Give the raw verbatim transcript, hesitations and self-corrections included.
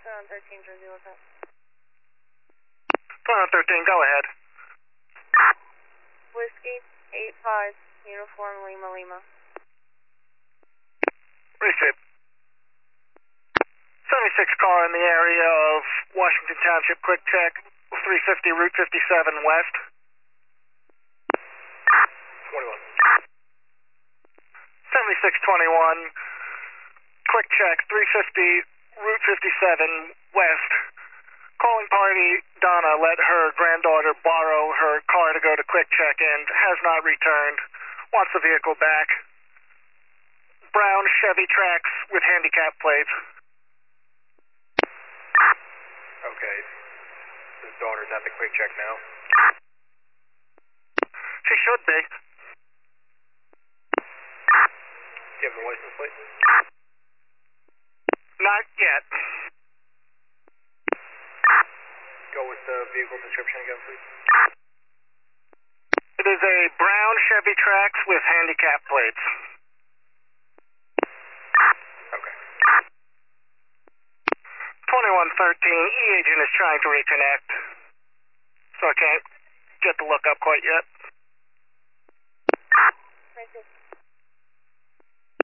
twenty-one thirteen, Jersey, what's up? twenty-one thirteen, go ahead. Whiskey, eight five, uniform Lima Lima. Receive. seventy-six car in the area of Washington Township, quick check, three fifty Route fifty-seven West. twenty-one. seventy-six twenty-one, quick check, three fifty Route fifty-seven West. Calling party, Donna let her granddaughter borrow her car to go to quick check and has not returned. Wants the vehicle back. Brown Chevy Trax with handicap plates. Okay. The daughter's at the quick check now. She should be. Do you have the license plate? Not yet. Go with the vehicle description again, please. It is a brown Chevy Trax with handicap plates. Okay. twenty-one thirteen, E agent is trying to reconnect. So I can't get the lookup quite yet.